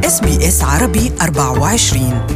SBS عربي 24.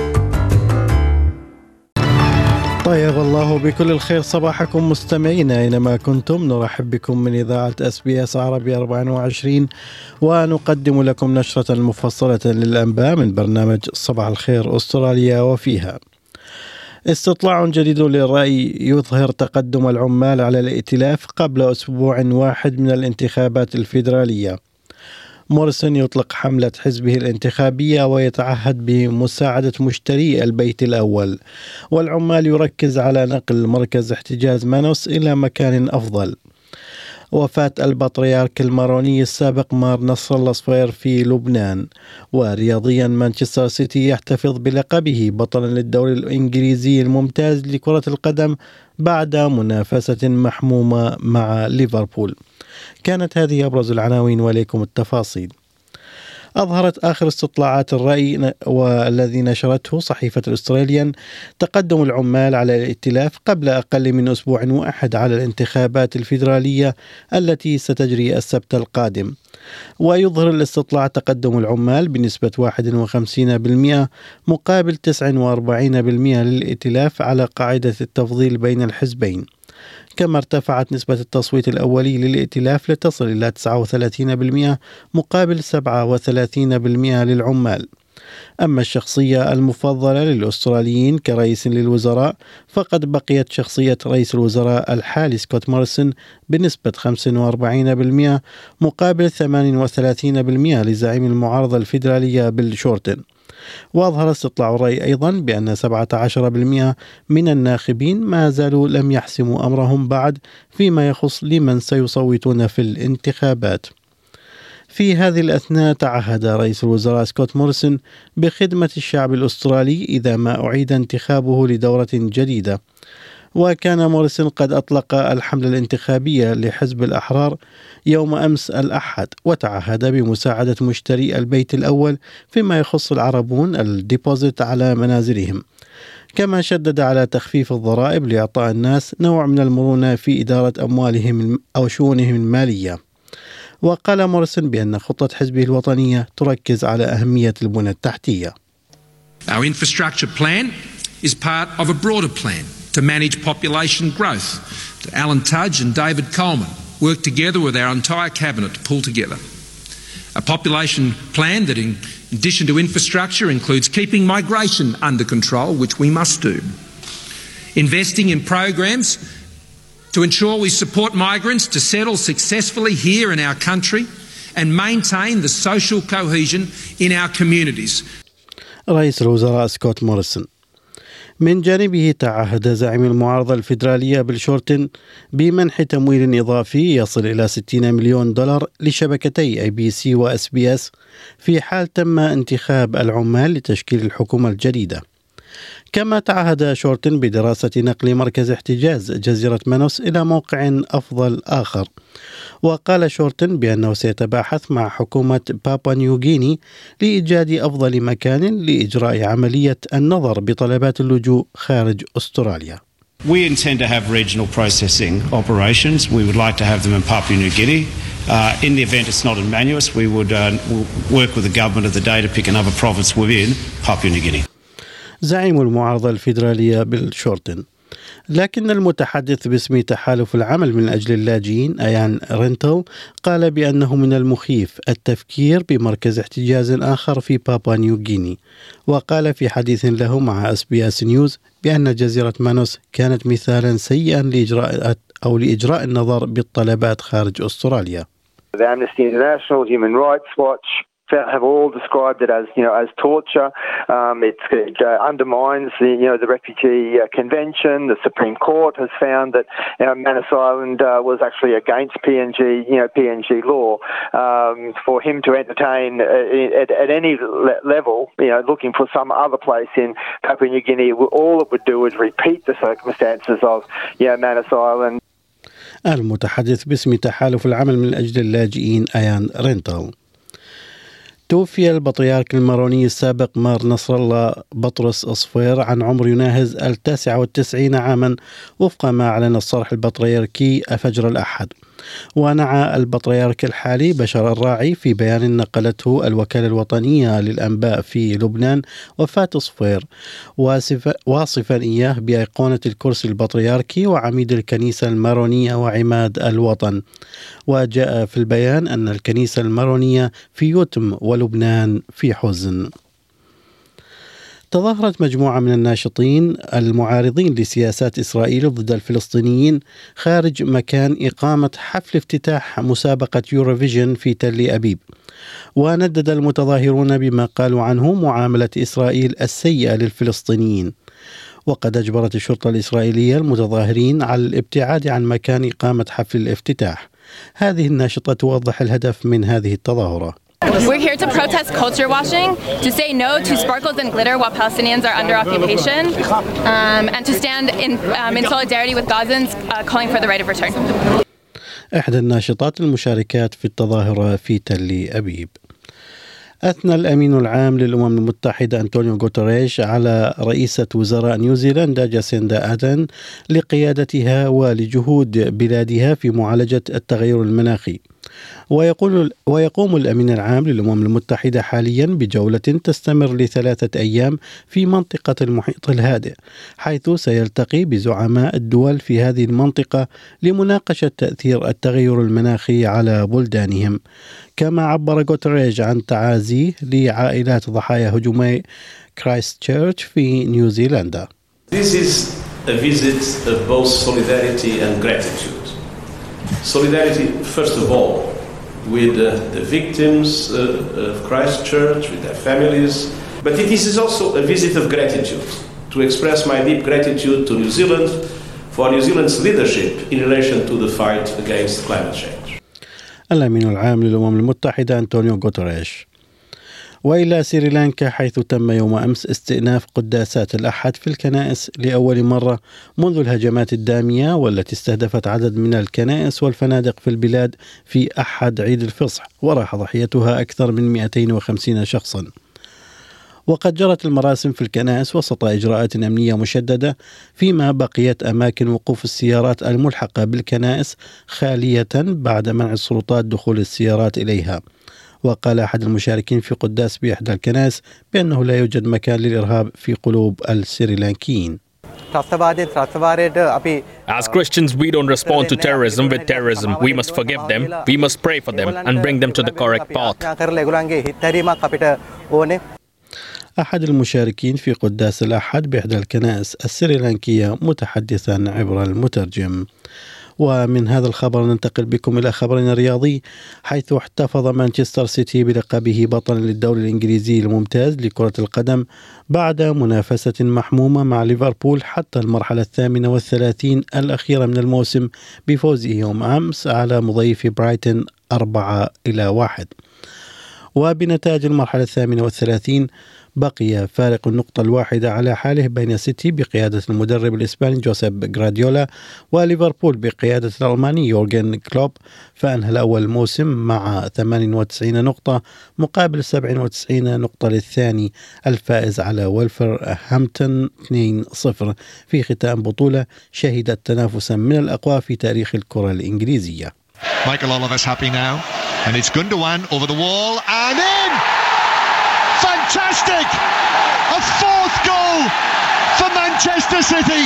طيب الله بكل الخير صباحكم مستمعينا أينما كنتم. نرحب بكم من إذاعة SBS عربي 24 ونقدم لكم نشرة مفصلة للأنباء من برنامج صباح الخير أستراليا. وفيها استطلاع جديد للرأي يظهر تقدم العمال على الائتلاف قبل أسبوع واحد من الانتخابات الفيدرالية. موريسون يطلق حملة حزبه الانتخابية ويتعهد بمساعدة مشتري البيت الأول، والعمال يركز على نقل مركز احتجاز مانوس إلى مكان أفضل. وفاة البطريرك الماروني السابق مار نصر الله صفير في لبنان. ورياضيا مانشستر سيتي يحتفظ بلقبه بطلا للدوري الإنجليزي الممتاز لكرة القدم بعد منافسة محمومة مع ليفربول. كانت هذه أبرز العناوين وليكم التفاصيل. أظهرت آخر استطلاعات الرأي والذي نشرته صحيفة الأستراليان تقدم العمال على الائتلاف قبل أقل من أسبوع واحد على الانتخابات الفيدرالية التي ستجري السبت القادم. ويظهر الاستطلاع تقدم العمال بنسبة 51% مقابل 49% للائتلاف على قاعدة التفضيل بين الحزبين. كما ارتفعت نسبة التصويت الأولي للائتلاف لتصل إلى 39% مقابل 37% للعمال. أما الشخصية المفضلة للأستراليين كرئيس للوزراء فقد بقيت شخصية رئيس الوزراء الحالي سكوت موريسون بنسبة 45% مقابل 38% لزعيم المعارضة الفيدرالية بيل شورتن. وأظهر استطلاع الرأي أيضا بأن 17% من الناخبين ما زالوا لم يحسموا أمرهم بعد فيما يخص لمن سيصوتون في الانتخابات. في هذه الأثناء تعهد رئيس الوزراء سكوت موريسون بخدمة الشعب الأسترالي إذا ما أعيد انتخابه لدورة جديدة. وكان موريسون قد أطلق الحملة الانتخابية لحزب الأحرار يوم أمس الأحد، وتعهد بمساعدة مشتري البيت الأول فيما يخص العربون الديبوزيت على منازلهم. كما شدد على تخفيف الضرائب لإعطاء الناس نوع من المرونة في إدارة أموالهم أو شؤونهم المالية. وقال موريسون بأن خطة حزبه الوطنية تركز على أهمية البنى التحتية. Our infrastructure plan is part of a broader plan to manage population growth. Alan Tudge and David Coleman worked together with our entire cabinet to pull together a population plan that in addition to infrastructure includes keeping migration under control, which we must do, investing in programs to ensure we support migrants to settle successfully here in our country and maintain the social cohesion in our communities. رئيس الوزراء سكوت موريسون. من جانبه تعهد زعيم المعارضة الفيدرالية بيل شورتن بمنح تمويل إضافي يصل إلى $60 مليون لشبكتي ABC و SBS في حال تم انتخاب العمال لتشكيل الحكومة الجديدة. كما تعهد شورتن بدراسة نقل مركز احتجاز جزيرة مانوس إلى موقع أفضل آخر. وقال شورتن بأنه سيتباحث مع حكومة بابوا نيوغيني لإيجاد أفضل مكان لإجراء عملية النظر بطلبات اللجوء خارج أستراليا. We intend to have regional processing operations. We would like to have them in Papua New Guinea. In the event it's not in Manus, we would work with the government of the day to pick another province within Papua New Guinea. زعيم المعارضة الفيدرالية بيل شورتن. لكن المتحدث باسم تحالف العمل من أجل اللاجئين أيان رينتل قال بأنه من المخيف التفكير بمركز احتجاز آخر في بابوا نيو غيني. وقال في حديث له مع SBS نيوز بأن جزيرة مانوس كانت مثالا سيئا لإجراء النظر بالطلبات خارج أستراليا. The Amnesty International, Human Rights Watch have all described it as torture. It undermines the Refugee Convention. The Supreme Court has found that Manus Island was actually against PNG law. For him to entertain at any level, looking for some other place in Papua New Guinea, all it would do is repeat the circumstances of Manus Island. المتحدث باسم تحالف العمل من أجل اللاجئين أيان رينتل. توفي البطريرك الماروني السابق مار نصر الله بطرس أصفير عن عمر يناهز 99 عاما وفق ما أعلن الصرح البطريركي فجر الأحد. ونعى البطريرك الحالي بشر الراعي في بيان نقلته الوكالة الوطنية للأنباء في لبنان وفاة صفير، واصفا إياه بأيقونة الكرسي البطريركي وعميد الكنيسة المارونية وعماد الوطن. وجاء في البيان أن الكنيسة المارونية في يتم ولبنان في حزن. تظاهرت مجموعة من الناشطين المعارضين لسياسات إسرائيل ضد الفلسطينيين خارج مكان إقامة حفل افتتاح مسابقة يوروفيجن في تل أبيب، وندد المتظاهرون بما قالوا عنه معاملة إسرائيل السيئة للفلسطينيين. وقد أجبرت الشرطة الإسرائيلية المتظاهرين على الابتعاد عن مكان إقامة حفل الافتتاح. هذه الناشطة توضح الهدف من هذه التظاهرة. We're here to protest culture washing, to say no to sparkles and glitter while Palestinians are under occupation, and to stand in solidarity with Gazans calling for the right of return. إحدى الناشطات المشاركات في التظاهرة في تل أبيب. أثنى الأمين العام للأمم المتحدة أنطونيو غوتيريش على رئيسة وزراء نيوزيلندا جاسيندا آردن لقيادتها ولجهود بلادها في معالجة التغير المناخي. ويقوم الأمين العام للأمم المتحدة حاليا بجولة تستمر ل3 أيام في منطقة المحيط الهادئ، حيث سيلتقي بزعماء الدول في هذه المنطقة لمناقشة تأثير التغير المناخي على بلدانهم. كما عبر غوتيريش عن تعازيه لعائلات ضحايا هجومي كرايست تشيرش في نيوزيلندا. This is a visit of both solidarity and gratitude. Solidarity, first of all, with the victims of Christchurch, with their families, but it is also a visit of gratitude, to express my deep gratitude to New Zealand for New Zealand's leadership in relation to the fight against climate change. الأمين العام للأمم المتحدة أنطونيو غوتيريش. وإلى سريلانكا، حيث تم يوم أمس استئناف قداسات الأحد في الكنائس لأول مرة منذ الهجمات الدامية والتي استهدفت عدد من الكنائس والفنادق في البلاد في أحد عيد الفصح، وراح ضحيتها أكثر من 250 شخصا. وقد جرت المراسم في الكنائس وسط إجراءات أمنية مشددة، فيما بقيت أماكن وقوف السيارات الملحقة بالكنائس خالية بعد منع السلطات دخول السيارات إليها. وقال أحد المشاركين في قداس بإحدى الكنائس بأنه لا يوجد مكان للإرهاب في قلوب السريلانكيين. As Christians, we don't respond to terrorism with terrorism. We must forgive them, we must pray for them and bring them to the correct path. أحد المشاركين في قداس الأحد بإحدى الكنائس السريلانكية متحدثا عبر المترجم. ومن هذا الخبر ننتقل بكم إلى خبرنا الرياضي، حيث احتفظ مانشستر سيتي بلقبه بطلا للدوري الإنجليزي الممتاز لكرة القدم بعد منافسة محمومة مع ليفربول حتى المرحلة 38 الأخيرة من الموسم، بفوزه يوم أمس على مضيف برايتون 4-1. وبنتائج المرحلة 38 بقي فارق النقطة الواحدة على حاله بين سيتي بقيادة المدرب الإسباني جوزيب غراديولا وليفربول بقيادة الألماني يورغن كلوب، فأنهى الأول الموسم مع 98 نقطة مقابل 97 نقطة للثاني الفائز على ولفرهامبتون 2-0 في ختام بطولة شهدت تنافسا من الأقوى في تاريخ الكرة الإنجليزية. Michael Oliver's happy now, and it's Gundogan over the wall and in! Fantastic! A fourth goal for Manchester City!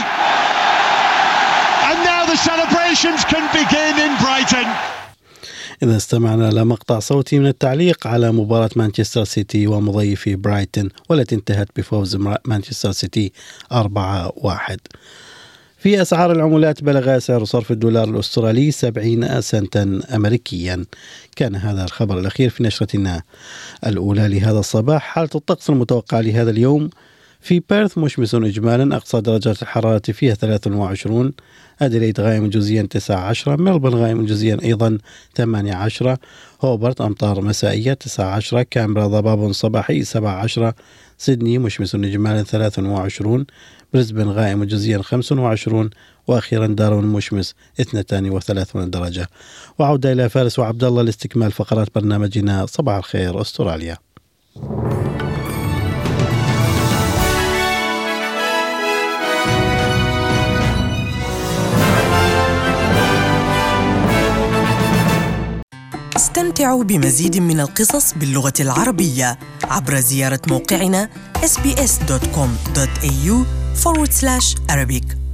And now the celebrations can begin in Brighton. إذا استمعنا إلى مقطع صوتي من التعليق على مباراة مانشستر سيتي ومضيفي برايتون والتي انتهت بفوز مانشستر سيتي 4-1. في أسعار العملات بلغ سعر صرف الدولار الأسترالي 70 سنتا أمريكيا. كان هذا الخبر الأخير في نشرتنا الأولى لهذا الصباح. حالة الطقس المتوقعة لهذا اليوم: في بيرث مشمس إجمالا، أقصى درجات الحرارة فيها 23، أديليد غائم جزئيا 19، ملبورن غائم جزئيا أيضا 18، هوبرت أمطار مسائية 19، كامبرا ضباب صباحي 17، سيدني مشمس إجمالا 23، بريسبن غائم جزئيا 25، وأخيرا داروين مشمس 32 درجة. وعودة إلى فارس وعبد الله لاستكمال فقرات برنامجنا صباح الخير أستراليا. استمتعوا بمزيد من القصص باللغة العربية عبر زيارة موقعنا sbs.com.au/Arabic.